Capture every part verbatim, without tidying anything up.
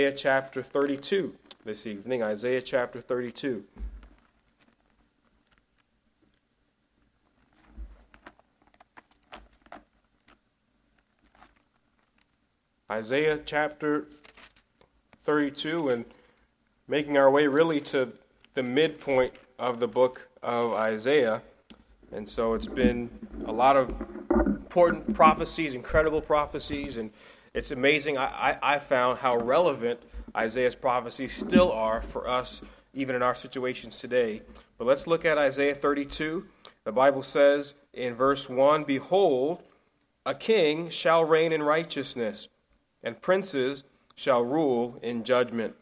Isaiah chapter thirty-two this evening. Isaiah chapter thirty-two. Isaiah chapter thirty-two, and making our way really to the midpoint of the book of Isaiah. And so it's been a lot of important prophecies, incredible prophecies, and it's amazing. I, I, I found how relevant Isaiah's prophecies still are for us, even in our situations today. But let's look at Isaiah thirty-two. The Bible says in verse one, "Behold, a king shall reign in righteousness, and princes shall rule in judgment.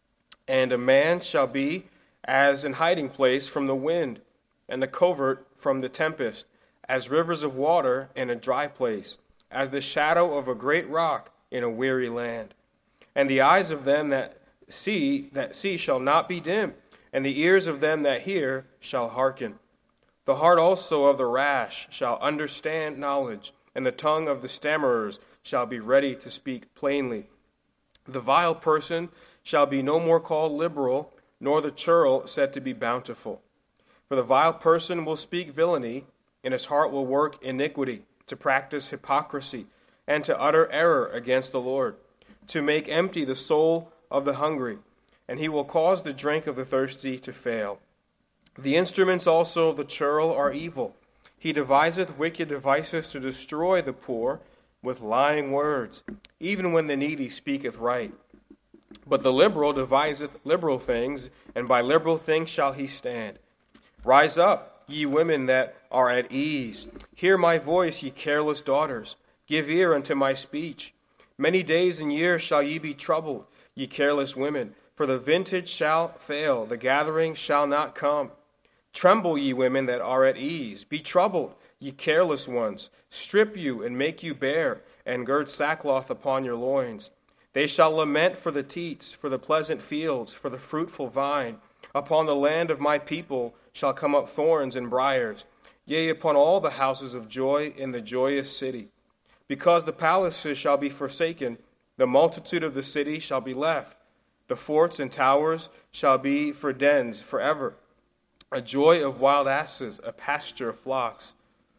And a man shall be as an hiding place from the wind, and a covert from the tempest, as rivers of water in a dry place, as the shadow of a great rock in a weary land. And the eyes of them that see that see shall not be dim, and the ears of them that hear shall hearken. The heart also of the rash shall understand knowledge, and the tongue of the stammerers shall be ready to speak plainly. The vile person shall be no more called liberal, nor the churl said to be bountiful. For the vile person will speak villainy, and his heart will work iniquity, to practice hypocrisy, and to utter error against the Lord, to make empty the soul of the hungry, and he will cause the drink of the thirsty to fail. The instruments also of the churl are evil. He deviseth wicked devices to destroy the poor with lying words, even when the needy speaketh right. But the liberal deviseth liberal things, and by liberal things shall he stand. Rise up, ye women that are at ease. Hear my voice, ye careless daughters. Give ear unto my speech. Many days and years shall ye be troubled, ye careless women, for the vintage shall fail, the gathering shall not come. Tremble, ye women that are at ease. Be troubled, ye careless ones. Strip you and make you bare, and gird sackcloth upon your loins. They shall lament for the teats, for the pleasant fields, for the fruitful vine. Upon the land of my people shall come up thorns and briars, yea, upon all the houses of joy in the joyous city. Because the palaces shall be forsaken, the multitude of the city shall be left. The forts and towers shall be for dens forever. A joy of wild asses, a pasture of flocks,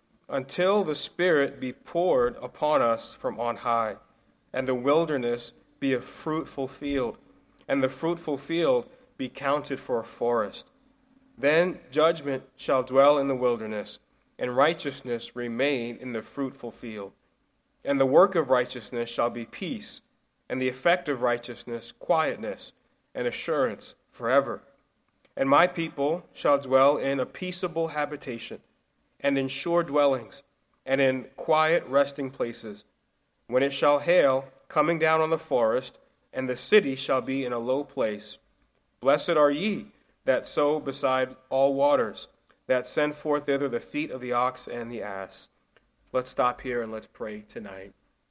until the Spirit be poured upon us from on high, and the wilderness be a fruitful field, and the fruitful field be counted for a forest. Then judgment shall dwell in the wilderness, and righteousness remain in the fruitful field. And the work of righteousness shall be peace, and the effect of righteousness quietness and assurance forever. And my people shall dwell in a peaceable habitation, and in sure dwellings, and in quiet resting places. When it shall hail, coming down on the forest, and the city shall be in a low place. Blessed are ye that sow beside all waters, that send forth thither the feet of the ox and the ass. Let's stop here and let's pray tonight.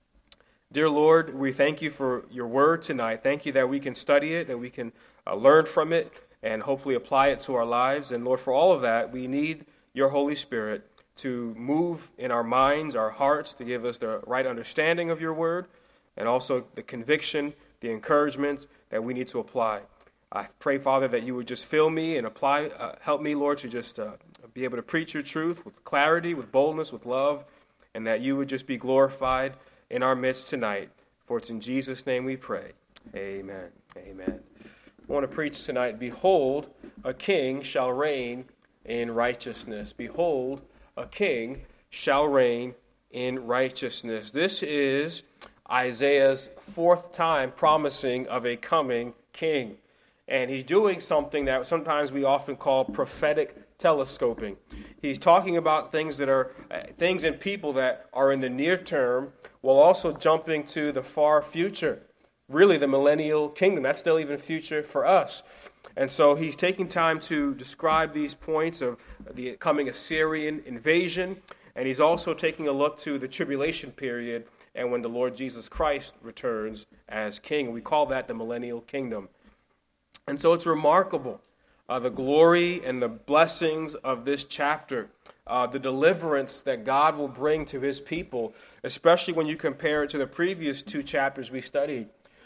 Dear Lord, we thank you for your word tonight. Thank you that we can study it, that we can uh, learn from it, and hopefully apply it to our lives. And Lord, for all of that, we need your Holy Spirit to move in our minds, our hearts, to give us the right understanding of your word, and also the conviction, the encouragement that we need to apply. I pray, Father, that you would just fill me and apply, uh, help me, Lord, to just uh, be able to preach your truth with clarity, with boldness, with love, and that you would just be glorified in our midst tonight. For it's in Jesus' name we pray. Amen. Amen. I want to preach tonight, "Behold, a king shall reign in righteousness." Behold, a king shall reign in righteousness. This is Isaiah's fourth time promising of a coming king. And he's doing something that sometimes we often call prophetic telescoping. He's talking about things that are uh, things and people that are in the near term, while also jumping to the far future. Really, the millennial kingdom. That's still even future for us. And so he's taking time to describe these points of the coming Assyrian invasion, and he's also taking a look to the tribulation period and when the Lord Jesus Christ returns as king. We call that the millennial kingdom. And so it's remarkable, uh, the glory and the blessings of this chapter, uh, the deliverance that God will bring to his people, especially when you compare it to the previous two chapters we studied.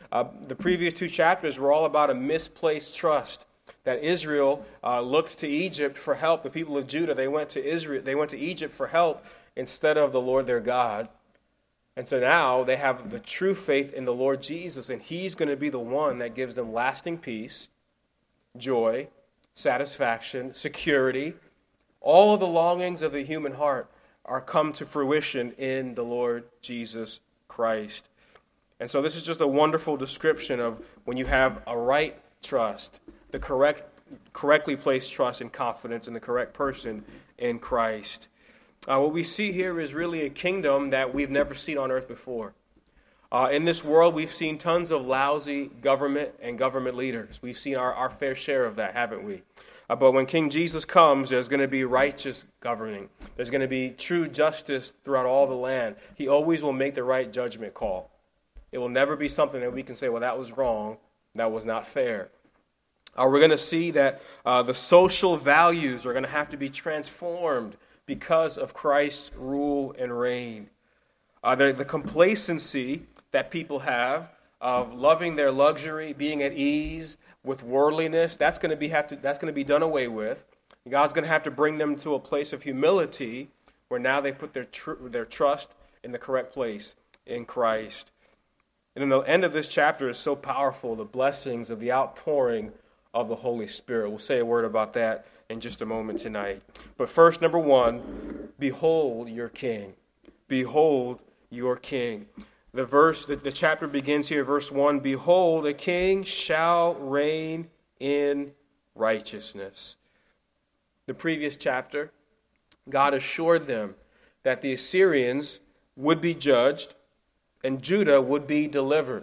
Uh, the previous two chapters were all about a misplaced trust, that Israel uh, looked to Egypt for help. The people of Judah, they went to Israel, they went to Egypt for help instead of the Lord their God. And so now they have the true faith in the Lord Jesus, and he's going to be the one that gives them lasting peace, joy, satisfaction, security. All of the longings of the human heart are come to fruition in the Lord Jesus Christ. And so this is just a wonderful description of when you have a right trust, the correct, correctly placed trust and confidence in the correct person in Christ. Uh, what we see here is really a kingdom that we've never seen on earth before. Uh, in this world, we've seen tons of lousy government and government leaders. We've seen our, our fair share of that, haven't we? Uh, but when King Jesus comes, there's going to be righteous governing. There's going to be true justice throughout all the land. He always will make the right judgment call. It will never be something that we can say, well, that was wrong, that was not fair. Uh, we're going to see that uh, the social values are going to have to be transformed because of Christ's rule and reign. Uh, the, the complacency that people have of loving their luxury, being at ease with worldliness, that's going to be have to that's going to be done away with. God's going to have to bring them to a place of humility where now they put their tr- their trust in the correct place in Christ. And then the end of this chapter is so powerful, the blessings of the outpouring of the Holy Spirit. We'll say a word about that in just a moment tonight. But first, number one, behold your King. Behold your King. The verse, the, the chapter begins here, verse one, behold, a king shall reign in righteousness. The previous chapter, God assured them that the Assyrians would be judged and Judah would be delivered.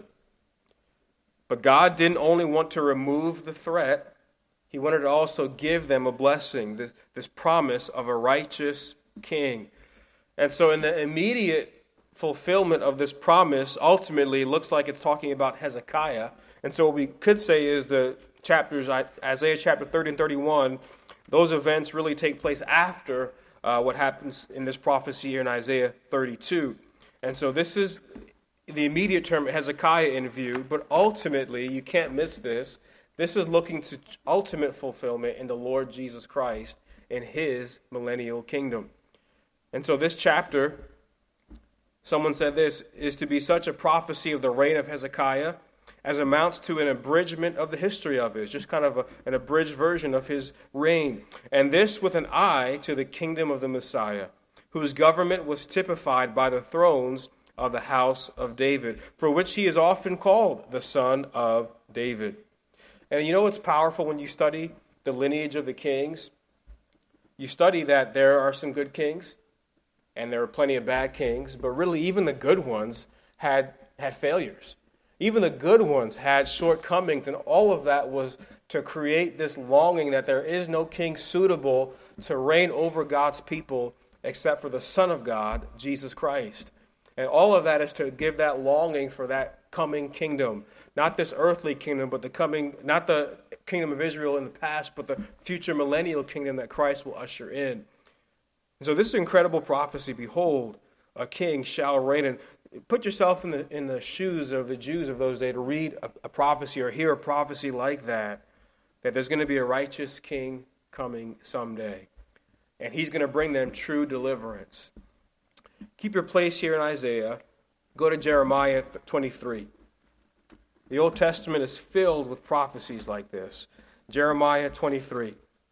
But God didn't only want to remove the threat, he wanted to also give them a blessing, this, this promise of a righteous king. And so in the immediate fulfillment of this promise, ultimately it looks like it's talking about Hezekiah. And so what we could say is the chapters, Isaiah chapter thirty and thirty-one, those events really take place after uh, what happens in this prophecy here in Isaiah thirty-two. And so this is the immediate term Hezekiah in view, but ultimately, you can't miss this, this is looking to ultimate fulfillment in the Lord Jesus Christ in his millennial kingdom. And so this chapter, someone said this, is to be such a prophecy of the reign of Hezekiah as amounts to an abridgment of the history of it. It's just kind of a, an abridged version of his reign. And this with an eye to the kingdom of the Messiah, whose government was typified by the thrones of the house of David, for which he is often called the Son of David. And you know what's powerful when you study the lineage of the kings? You study that there are some good kings, and there are plenty of bad kings, but really even the good ones had, had failures. Even the good ones had shortcomings, and all of that was to create this longing that there is no king suitable to reign over God's people except for the Son of God, Jesus Christ. And all of that is to give that longing for that coming kingdom. Not this earthly kingdom, but the coming, not the kingdom of Israel in the past, but the future millennial kingdom that Christ will usher in. And so this is incredible prophecy. Behold, a king shall reign. And put yourself in the in the shoes of the Jews of those days to read a, a prophecy or hear a prophecy like that, that there's going to be a righteous king coming someday. And he's going to bring them true deliverance. Keep your place here in Isaiah. Go to Jeremiah twenty-three. The Old Testament is filled with prophecies like this. Jeremiah twenty-three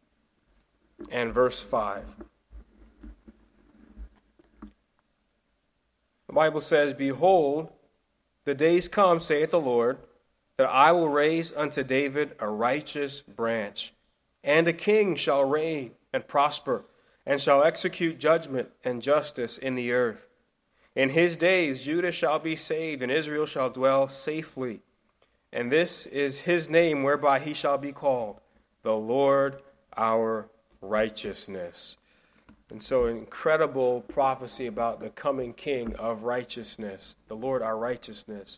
and verse five. The Bible says, behold, the days come, saith the Lord, that I will raise unto David a righteous branch, and a king shall reign and prosper, and shall execute judgment and justice in the earth. In his days Judah shall be saved, and Israel shall dwell safely. And this is his name whereby he shall be called, the Lord our righteousness. And so an incredible prophecy about the coming king of righteousness, the Lord our righteousness.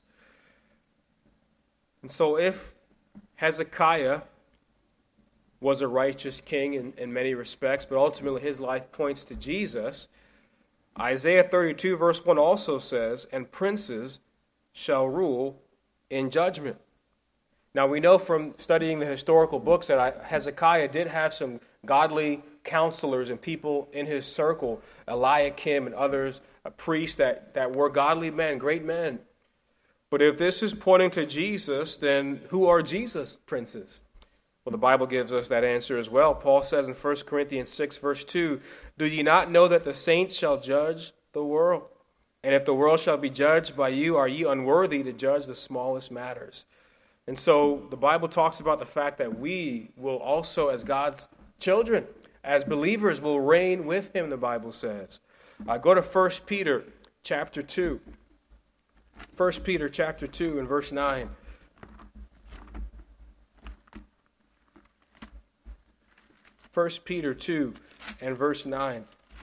And so if Hezekiah was a righteous king in, in many respects, but ultimately his life points to Jesus, Isaiah thirty-two verse one also says, and princes shall rule in judgment. Now, we know from studying the historical books that Hezekiah did have some godly counselors and people in his circle, Eliakim and others, a priest that, that were godly men, great men. But if this is pointing to Jesus, then who are Jesus' princes? Well, the Bible gives us that answer as well. Paul says in First Corinthians six, verse two, "Do ye not know that the saints shall judge the world? And if the world shall be judged by you, are ye unworthy to judge the smallest matters?" And so the Bible talks about the fact that we will also, as God's children, as believers, will reign with him, the Bible says. Uh, go to First Peter chapter two. First Peter chapter two and verse nine. First Peter two and verse nine.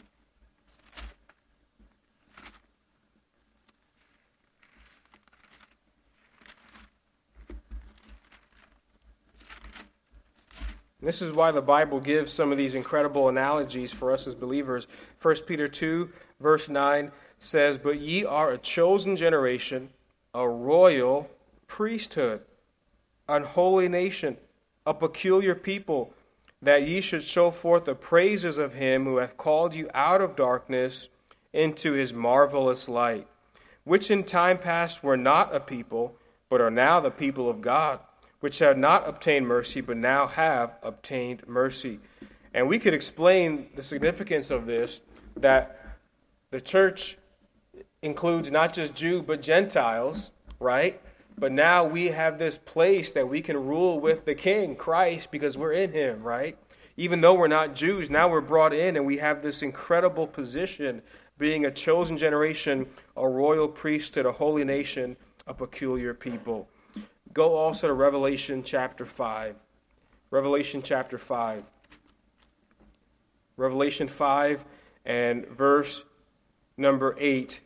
This is why the Bible gives some of these incredible analogies for us as believers. First Peter two, verse nine says, "But ye are a chosen generation, a royal priesthood, an holy nation, a peculiar people, that ye should show forth the praises of him who hath called you out of darkness into his marvelous light, which in time past were not a people, but are now the people of God, which have not obtained mercy, but now have obtained mercy." And we could explain the significance of this, that the church includes not just Jew, but Gentiles, right? But now we have this place that we can rule with the King, Christ, because we're in him, right? Even though we're not Jews, now we're brought in and we have this incredible position, being a chosen generation, a royal priesthood, a holy nation, a peculiar people. Go also to Revelation chapter five. Revelation chapter five. Revelation five and verse number eight.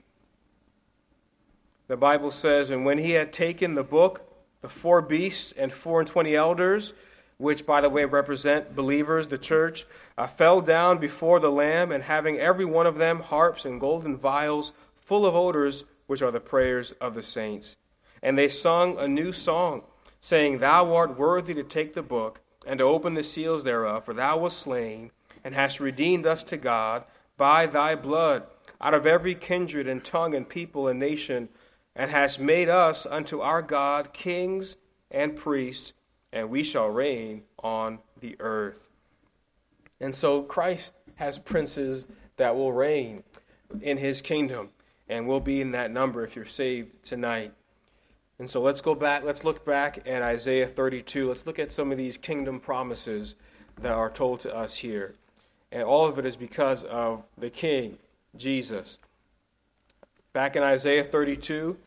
The Bible says, "And when he had taken the book, the four beasts and four and twenty elders," which, by the way, represent believers, the church, uh, "fell down before the Lamb, and having every one of them harps and golden vials full of odors, which are the prayers of the saints. And they sung a new song, saying, Thou art worthy to take the book, and to open the seals thereof, for thou wast slain, and hast redeemed us to God by thy blood, out of every kindred and tongue and people and nation, and hast made us unto our God kings and priests, and we shall reign on the earth." And so Christ has princes that will reign in his kingdom, and we'll be in that number if you're saved tonight. And so let's go back, let's look back at Isaiah thirty-two. Let's look at some of these kingdom promises that are told to us here. And all of it is because of the King, Jesus. Back in Isaiah thirty-two,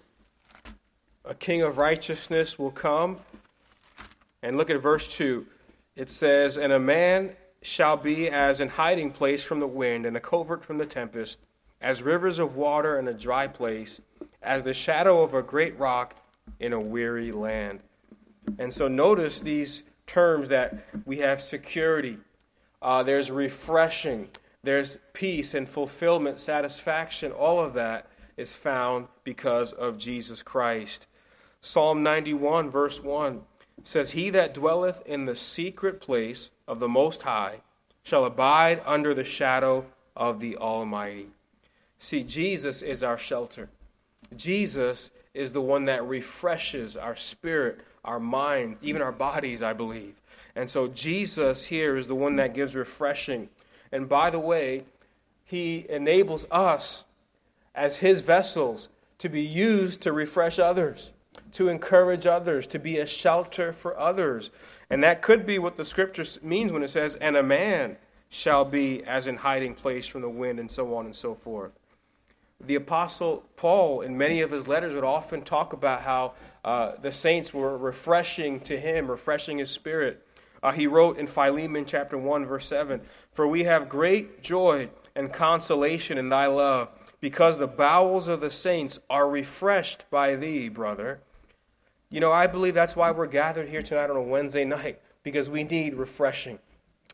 a king of righteousness will come. And look at verse two. It says, "And a man shall be as an hiding place from the wind, and a covert from the tempest, as rivers of water in a dry place, as the shadow of a great rock in a weary land." And so notice these terms that we have security, uh, there's refreshing, there's peace and fulfillment, satisfaction. All of that is found because of Jesus Christ. Psalm ninety-one, verse one says, "He that dwelleth in the secret place of the Most High shall abide under the shadow of the Almighty." See, Jesus is our shelter. Jesus is the one that refreshes our spirit, our mind, even our bodies, I believe. And so Jesus here is the one that gives refreshing. And by the way, he enables us as his vessels to be used to refresh others, to encourage others, to be a shelter for others. And that could be what the scripture means when it says, "And a man shall be as in hiding place from the wind," and so on and so forth. The Apostle Paul, in many of his letters, would often talk about how uh, the saints were refreshing to him, refreshing his spirit. Uh, he wrote in Philemon chapter one, verse seven, "For we have great joy and consolation in thy love, because the bowels of the saints are refreshed by thee, brother." You know, I believe that's why we're gathered here tonight on a Wednesday night, because we need refreshing.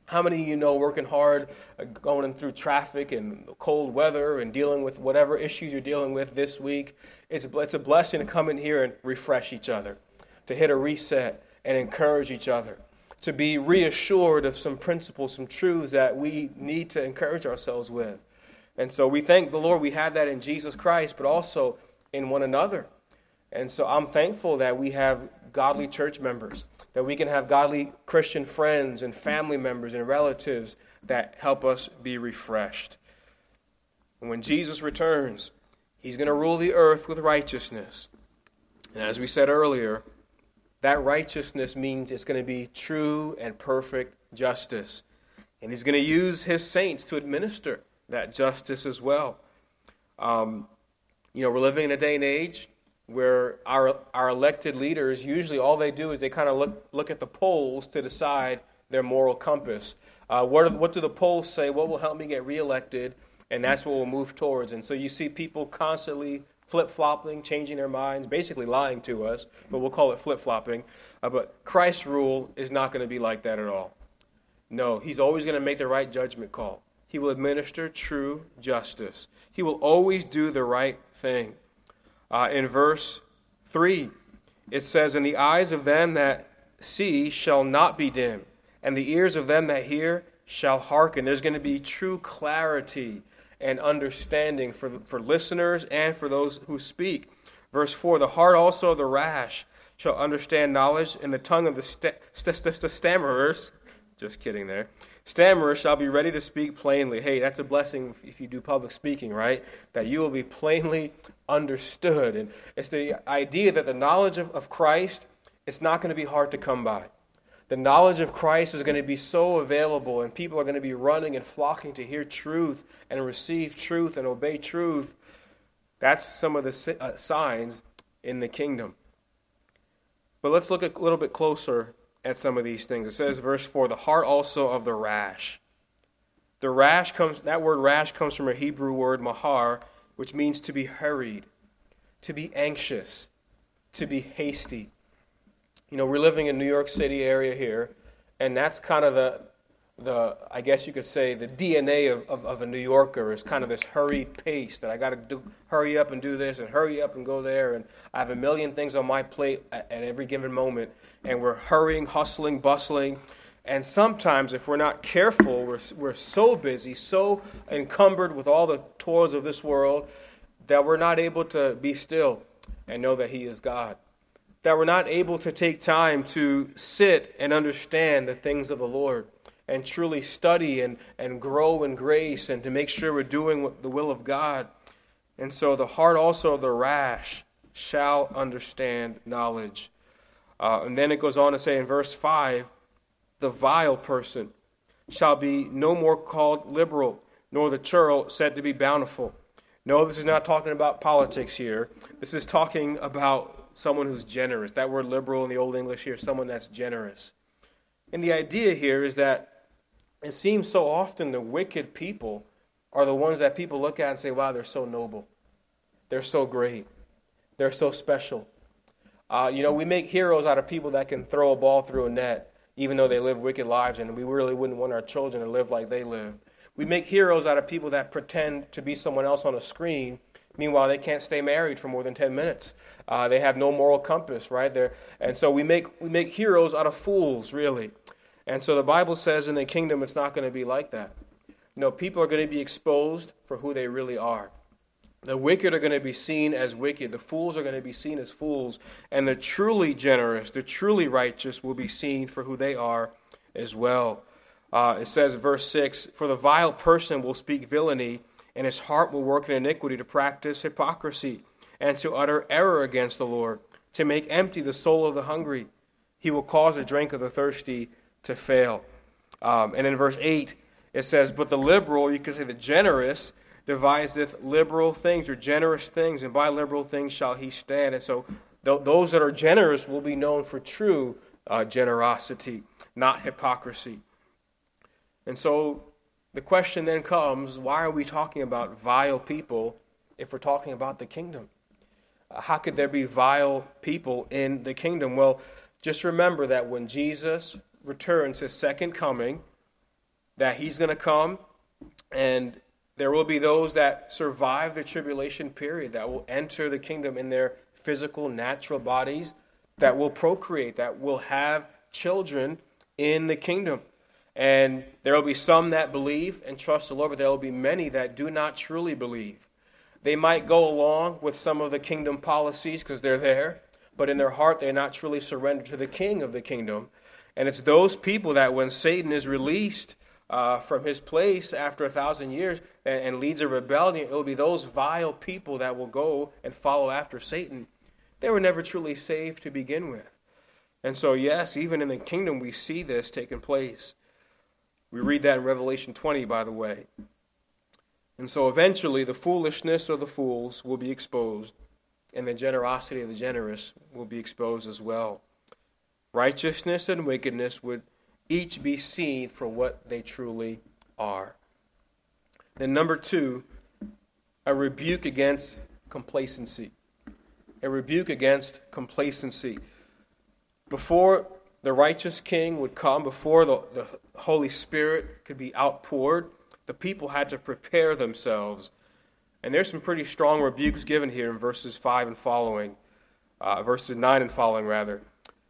How many of you know working hard, uh, going through traffic and cold weather and dealing with whatever issues you're dealing with this week? It's a, it's a blessing to come in here and refresh each other, to hit a reset and encourage each other, to be reassured of some principles, some truths that we need to encourage ourselves with. And so we thank the Lord we have that in Jesus Christ, but also in one another. And so I'm thankful that we have godly church members, that we can have godly Christian friends and family members and relatives that help us be refreshed. And when Jesus returns, he's going to rule the earth with righteousness. And as we said earlier, that righteousness means it's going to be true and perfect justice. And he's going to use his saints to administer that justice as well. Um, you know, we're living in a day and age where our our elected leaders, usually all they do is they kind of look look at the polls to decide their moral compass. Uh, what, are, what do the polls say? What will help me get reelected? And that's what we'll move towards. And so you see people constantly flip-flopping, changing their minds, basically lying to us, but we'll call it flip-flopping. Uh, but Christ's rule is not going to be like that at all. No, he's always going to make the right judgment call. He will administer true justice. He will always do the right thing. Uh, in verse three, it says, "And the eyes of them that see shall not be dim, and the ears of them that hear shall hearken." There's going to be true clarity and understanding for, for listeners and for those who speak. Verse four, "The heart also of the rash shall understand knowledge, and the tongue of the st- st- st- st- stammerers," just kidding there, "stammerers shall be ready to speak plainly." Hey, that's a blessing if you do public speaking, right? That you will be plainly understood. And it's the idea that the knowledge of, of Christ, it's not going to be hard to come by. The knowledge of Christ is going to be so available, and people are going to be running and flocking to hear truth and receive truth and obey truth. That's some of the uh, signs in the kingdom. But let's look a little bit closer at some of these things. It says, verse four, "The heart also of the rash." The rash comes, that word rash comes from a Hebrew word, mahar, which means to be hurried, to be anxious, to be hasty. You know, we're living in New York City area here, and that's kind of the, the I guess you could say, the D N A of, of, of a New Yorker is kind of this hurried pace that I got to do, hurry up and do this and hurry up and go there, and I have a million things on my plate at, at every given moment, and we're hurrying, hustling, bustling, and sometimes if we're not careful, we're we're so busy, so encumbered with all the toils of this world that we're not able to be still and know that He is God. That we're not able to take time to sit and understand the things of the Lord and truly study and, and grow in grace and to make sure we're doing what the will of God. And so the heart also of the rash shall understand knowledge. Uh, and then it goes on to say in verse five, "The vile person shall be no more called liberal, nor the churl said to be bountiful." No, this is not talking about politics here. This is talking about someone who's generous. That word liberal in the Old English here, someone that's generous. And the idea here is that it seems so often the wicked people are the ones that people look at and say, wow, they're so noble. They're so great. They're so special. Uh, you know, we make heroes out of people that can throw a ball through a net, even though they live wicked lives, and we really wouldn't want our children to live like they live. We make heroes out of people that pretend to be someone else on a screen. Meanwhile, they can't stay married for more than ten minutes. Uh, they have no moral compass, right? They're, and so we make we make heroes out of fools, really. And so the Bible says in the kingdom it's not going to be like that. No, people are going to be exposed for who they really are. The wicked are going to be seen as wicked. The fools are going to be seen as fools. And the truly generous, the truly righteous will be seen for who they are as well. Uh, it says, verse six, "For the vile person will speak villainy, and his heart will work in iniquity to practice hypocrisy, and to utter error against the Lord, to make empty the soul of the hungry. He will cause the drink of the thirsty to fail." Um, and in verse eight, it says, "But the liberal," you could say the generous, "deviseth liberal things," or generous things, "and by liberal things shall he stand." And so th- those that are generous will be known for true uh, generosity, not hypocrisy. And so the question then comes, why are we talking about vile people if we're talking about the kingdom? Uh, how could there be vile people in the kingdom? Well, just remember that when Jesus returns, his second coming, that he's going to come, and there will be those that survive the tribulation period, that will enter the kingdom in their physical, natural bodies, that will procreate, that will have children in the kingdom. And there will be some that believe and trust the Lord, but there will be many that do not truly believe. They might go along with some of the kingdom policies because they're there, but in their heart they're not truly surrendered to the king of the kingdom. And it's those people that when Satan is released uh, from his place after a thousand years and, and leads a rebellion, it will be those vile people that will go and follow after Satan. They were never truly saved to begin with. And so, yes, even in the kingdom we see this taking place. We read that in Revelation twenty, by the way. And so eventually the foolishness of the fools will be exposed, and the generosity of the generous will be exposed as well. Righteousness and wickedness would each be seen for what they truly are. Then number two, a rebuke against complacency. A rebuke against complacency. Before the righteous king would come, before the, the Holy Spirit could be outpoured, the people had to prepare themselves. And there's some pretty strong rebukes given here in verses five and following, uh, verses nine and following, rather.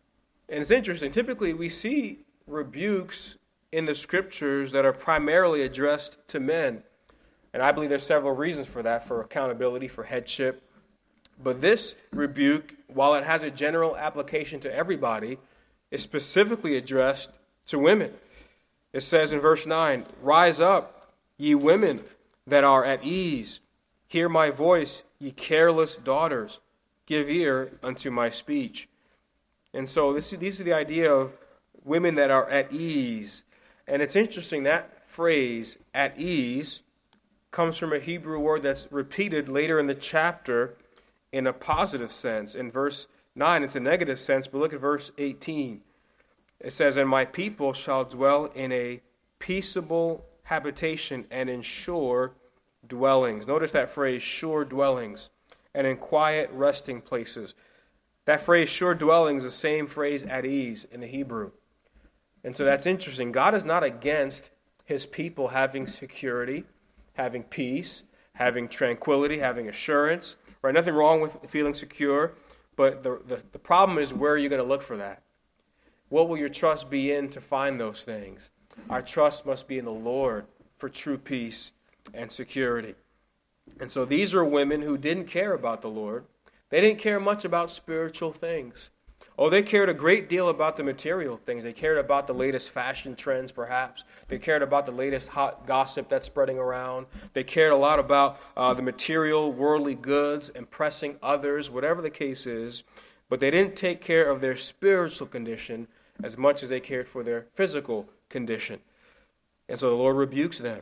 And it's interesting. Typically, we see rebukes in the scriptures that are primarily addressed to men. And I believe there's several reasons for that, for accountability, for headship. But this rebuke, while it has a general application to everybody, is specifically addressed to women. It says in verse nine, "Rise up, ye women that are at ease. Hear my voice, ye careless daughters. Give ear unto my speech." And so this is, these are the idea of women that are at ease. And it's interesting, that phrase, at ease, comes from a Hebrew word that's repeated later in the chapter in a positive sense. In verse nine, it's a negative sense, but look at verse eighteen. It says, "And my people shall dwell in a peaceable habitation and in sure dwellings." Notice that phrase, sure dwellings, and in quiet resting places. That phrase, sure dwellings, is the same phrase, at ease, in the Hebrew. And so that's interesting. God is not against his people having security, having peace, having tranquility, having assurance. Right? Nothing wrong with feeling secure, but the, the, the problem is, where are you going to look for that? What will your trust be in to find those things? Our trust must be in the Lord for true peace and security. And so these are women who didn't care about the Lord. They didn't care much about spiritual things. Oh, they cared a great deal about the material things. They cared about the latest fashion trends, perhaps. They cared about the latest hot gossip that's spreading around. They cared a lot about uh, the material, worldly goods, impressing others, whatever the case is. But they didn't take care of their spiritual condition as much as they cared for their physical condition. And so the Lord rebukes them.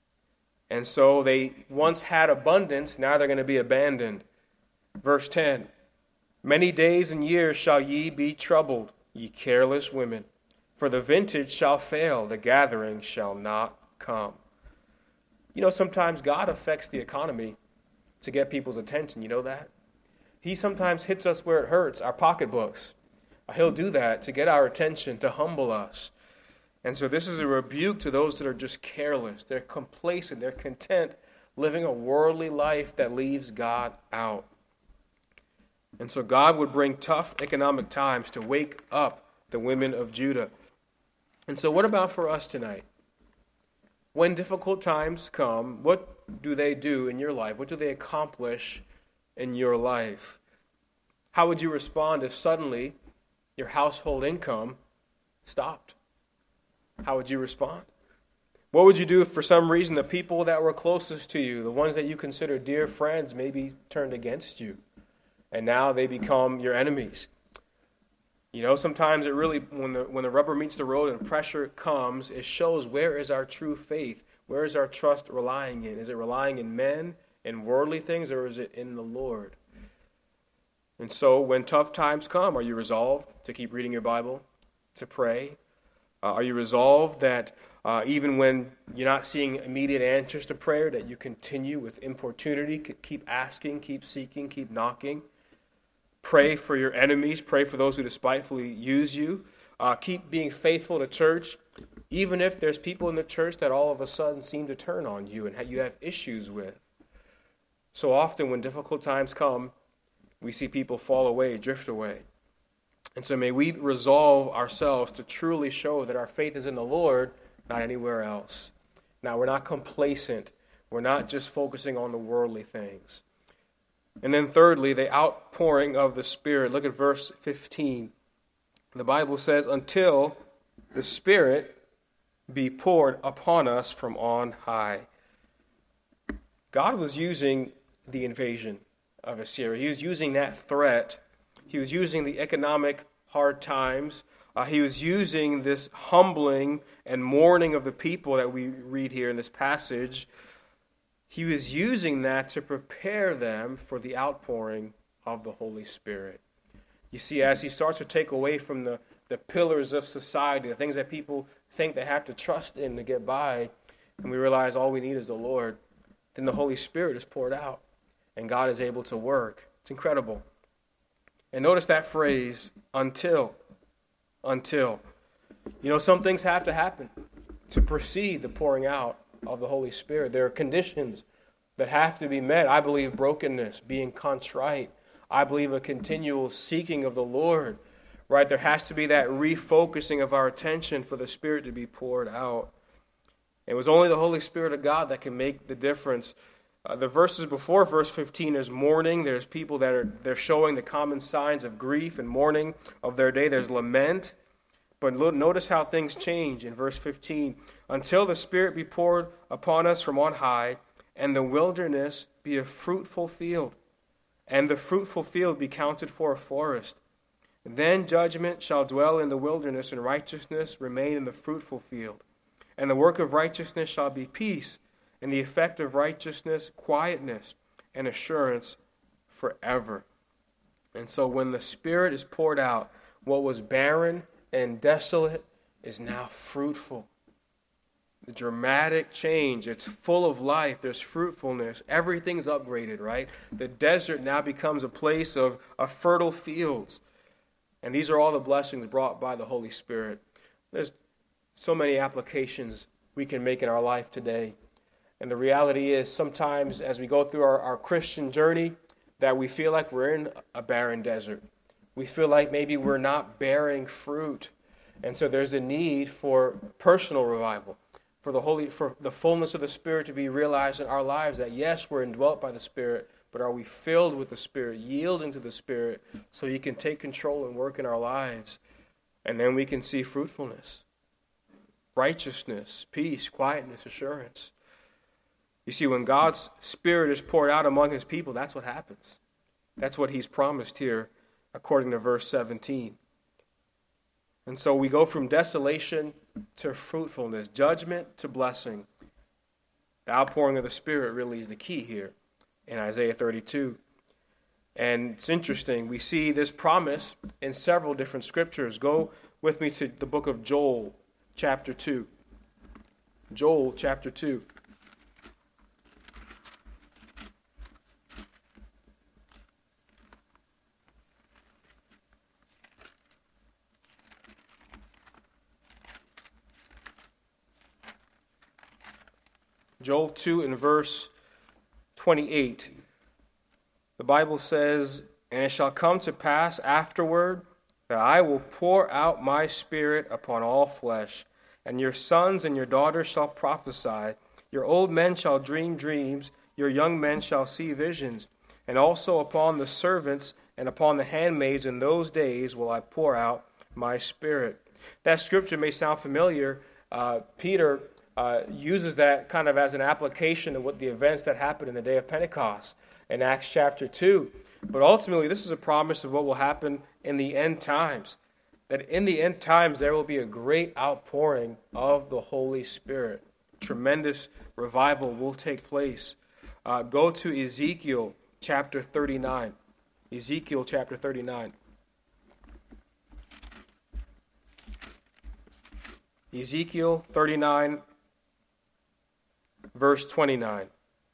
And so they once had abundance, now they're going to be abandoned. Verse ten, "Many days and years shall ye be troubled, ye careless women, for the vintage shall fail, the gathering shall not come." You know, sometimes God affects the economy to get people's attention. You know that? He sometimes hits us where it hurts, our pocketbooks. He'll do that to get our attention, to humble us. And so this is a rebuke to those that are just careless. They're complacent. They're content living a worldly life that leaves God out. And so God would bring tough economic times to wake up the women of Judah. And so what about for us tonight? When difficult times come, what do they do in your life? What do they accomplish in your life? How would you respond if suddenly your household income stopped? How would you respond? What would you do if for some reason the people that were closest to you, the ones that you consider dear friends, maybe turned against you, and now they become your enemies? You know, sometimes it really, when the when the rubber meets the road and pressure comes, it shows where is our true faith? Where is our trust relying in? Is it relying in men, in worldly things, or is it in the Lord? And so when tough times come, are you resolved to keep reading your Bible, to pray? Uh, are you resolved that uh, even when you're not seeing immediate answers to prayer, that you continue with importunity, keep asking, keep seeking, keep knocking? Pray for your enemies. Pray for those who despitefully use you. Uh, keep being faithful to church, Even if there's people in the church that all of a sudden seem to turn on you and you have issues with. So often when difficult times come, we see people fall away, drift away. And so may we resolve ourselves to truly show that our faith is in the Lord, not anywhere else. Now, we're not complacent. We're not just focusing on the worldly things. And then thirdly, the outpouring of the Spirit. Look at verse fifteen. The Bible says, until the Spirit be poured upon us from on high. God was using the invasion of Assyria. He was using that threat. He was using the economic hard times. Uh, he was using this humbling and mourning of the people that we read here in this passage. He was using that to prepare them for the outpouring of the Holy Spirit. You see, as he starts to take away from the, the pillars of society, the things that people think they have to trust in to get by, and we realize all we need is the Lord, then the Holy Spirit is poured out, and God is able to work. It's incredible. And notice that phrase, until. Until. You know, some things have to happen to precede the pouring out of the Holy Spirit. There are conditions that have to be met. I believe brokenness, being contrite. I believe a continual seeking of the Lord. Right? There has to be that refocusing of our attention for the Spirit to be poured out. It was only the Holy Spirit of God that can make the difference. Uh, the verses before verse fifteen, there's mourning. There's people that are they're showing the common signs of grief and mourning of their day. There's lament. But notice how things change in verse fifteen. Until the Spirit be poured upon us from on high, and the wilderness be a fruitful field, and the fruitful field be counted for a forest. Then judgment shall dwell in the wilderness, and righteousness remain in the fruitful field. And the work of righteousness shall be peace, and the effect of righteousness, quietness, and assurance forever. And so when the Spirit is poured out, what was barren and desolate is now fruitful. The dramatic change, it's full of life, there's fruitfulness, everything's upgraded, right? The desert now becomes a place of, of fertile fields. And these are all the blessings brought by the Holy Spirit. There's so many applications we can make in our life today. And the reality is sometimes as we go through our, our Christian journey that we feel like we're in a barren desert. We feel like maybe we're not bearing fruit. And so there's a need for personal revival, for the holy, for the fullness of the Spirit to be realized in our lives, that yes, we're indwelt by the Spirit, but are we filled with the Spirit, yielding to the Spirit so He can take control and work in our lives? And then we can see fruitfulness, righteousness, peace, quietness, assurance. You see, when God's Spirit is poured out among His people, that's what happens. That's what He's promised here, according to verse seventeen. And so we go from desolation to fruitfulness, judgment to blessing. The outpouring of the Spirit really is the key here in Isaiah thirty-two. And it's interesting, we see this promise in several different scriptures. Go with me to the book of Joel, chapter two. Joel, chapter two. Joel two in verse twenty-eight. The Bible says, "And it shall come to pass afterward that I will pour out my Spirit upon all flesh, and your sons and your daughters shall prophesy, your old men shall dream dreams, your young men shall see visions, and also upon the servants and upon the handmaids in those days will I pour out my Spirit." That scripture may sound familiar. Uh, Peter Uh, uses that kind of as an application of what the events that happened in the day of Pentecost in Acts chapter two. But ultimately, this is a promise of what will happen in the end times. That in the end times, there will be a great outpouring of the Holy Spirit. Tremendous revival will take place. Uh, go to Ezekiel chapter thirty-nine. Ezekiel chapter thirty-nine. Ezekiel thirty-nine. Verse twenty-nine.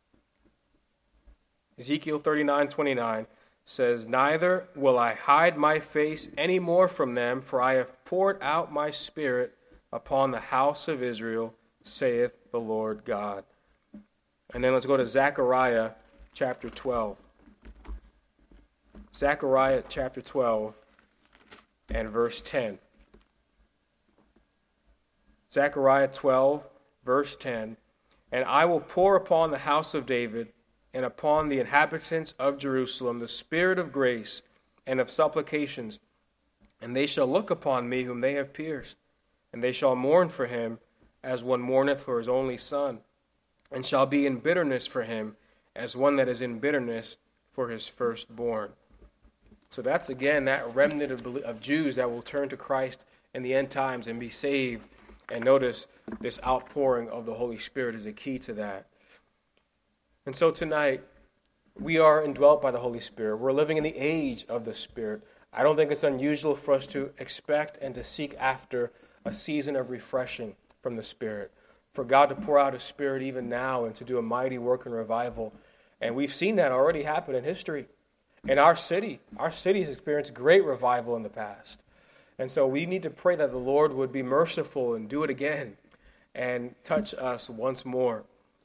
Ezekiel thirty-nine twenty-nine says, "Neither will I hide my face any more from them, for I have poured out my Spirit upon the house of Israel, saith the Lord God. And then let's go to Zechariah chapter twelve. Zechariah chapter twelve and verse ten. Zechariah twelve, verse ten. And I will pour upon the house of David and upon the inhabitants of Jerusalem the spirit of grace and of supplications, and they shall look upon me whom they have pierced, and they shall mourn for him as one mourneth for his only son, and shall be in bitterness for him as one that is in bitterness for his firstborn. So that's again that remnant of, of Jews that will turn to Christ in the end times and be saved. And notice this outpouring of the Holy Spirit is a key to that. And so tonight, we are indwelt by the Holy Spirit. We're living in the age of the Spirit. I don't think it's unusual for us to expect and to seek after a season of refreshing from the Spirit, for God to pour out His Spirit even now and to do a mighty work and revival. And we've seen that already happen in history. In our city, our city has experienced great revival in the past. And so we need to pray that the Lord would be merciful and do it again and touch us once more.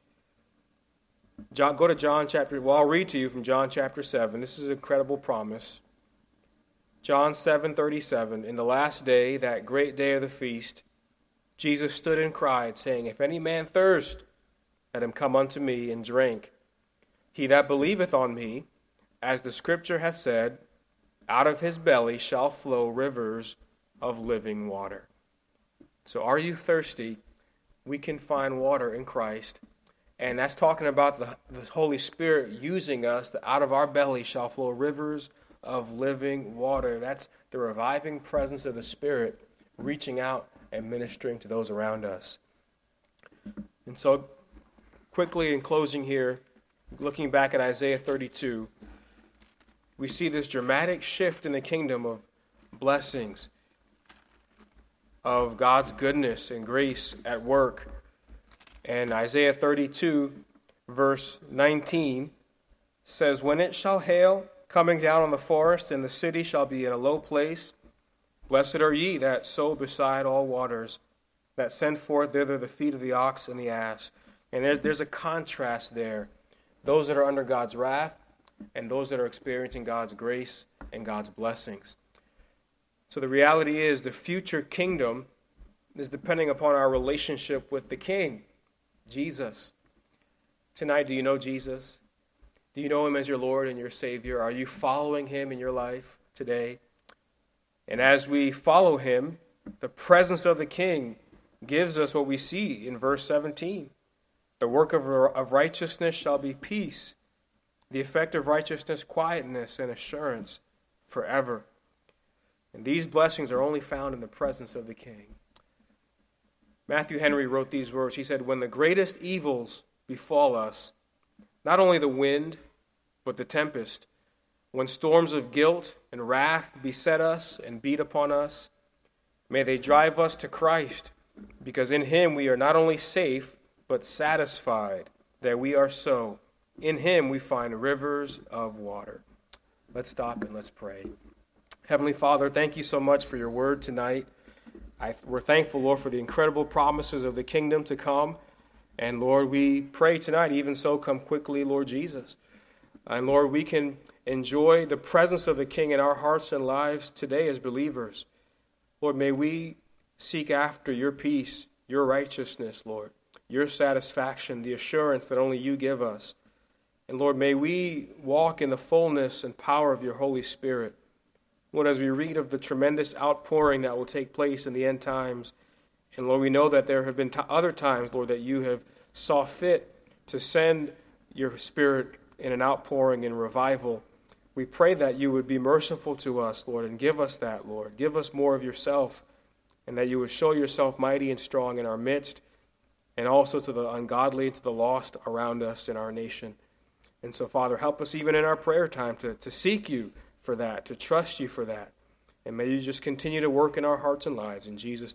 John, go to John chapter, well, I'll read to you from John chapter seven. This is an incredible promise. John seven thirty-seven, in the last day, that great day of the feast, Jesus stood and cried, saying, If any man thirst, let him come unto me and drink. He that believeth on me, as the scripture hath said, out of his belly shall flow rivers of living water. So are you thirsty? We can find water in Christ. And that's talking about the, the Holy Spirit using us. That out of our belly shall flow rivers of living water. That's the reviving presence of the Spirit reaching out and ministering to those around us. And so quickly in closing here, looking back at Isaiah thirty-two, we see this dramatic shift in the kingdom of blessings, of God's goodness and grace at work. And Isaiah thirty-two, verse nineteen, says, When it shall hail, coming down on the forest, and the city shall be in a low place, blessed are ye that sow beside all waters, that send forth thither the feet of the ox and the ass. And there's, there's a contrast there. Those that are under God's wrath, and those that are experiencing God's grace and God's blessings. So the reality is the future kingdom is depending upon our relationship with the King, Jesus. Tonight, do you know Jesus? Do you know Him as your Lord and your Savior? Are you following Him in your life today? And as we follow Him, the presence of the King gives us what we see in verse seventeen. The work of, of righteousness shall be peace. The effect of righteousness, quietness and assurance forever. And these blessings are only found in the presence of the King. Matthew Henry wrote these words. He said, When the greatest evils befall us, not only the wind, but the tempest, when storms of guilt and wrath beset us and beat upon us, may they drive us to Christ, because in Him we are not only safe, but satisfied that we are so. In Him we find rivers of water. Let's stop and let's pray. Heavenly Father, thank you so much for your word tonight. I, we're thankful, Lord, for the incredible promises of the kingdom to come. And Lord, we pray tonight, even so, come quickly, Lord Jesus. And Lord, we can enjoy the presence of the King in our hearts and lives today as believers. Lord, may we seek after your peace, your righteousness, Lord, your satisfaction, the assurance that only you give us. And Lord, may we walk in the fullness and power of your Holy Spirit. Lord, as we read of the tremendous outpouring that will take place in the end times, and Lord, we know that there have been t- other times, Lord, that you have saw fit to send your Spirit in an outpouring and revival. We pray that you would be merciful to us, Lord, and give us that, Lord. Give us more of yourself, and that you would show yourself mighty and strong in our midst, and also to the ungodly, to the lost around us in our nation. And so, Father, help us even in our prayer time to, to seek you for that, to trust you for that. And may you just continue to work in our hearts and lives. In Jesus'